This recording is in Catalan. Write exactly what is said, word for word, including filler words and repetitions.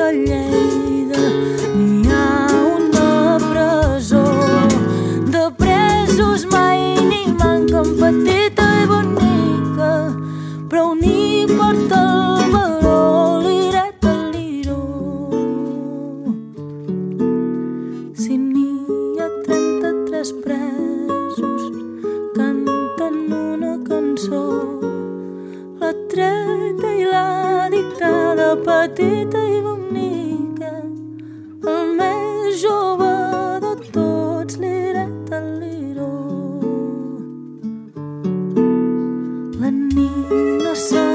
a Lleida n'hi ha una presó de presos, mai n'hi manquen, petita i bonica, però n'hi porta el baró, lireta, liró. Si n'hi ha trenta-tres presos, canten una cançó, la treta i la dictada, petita i bonica, el més jove de tots, lireta, liró. La nina s'ha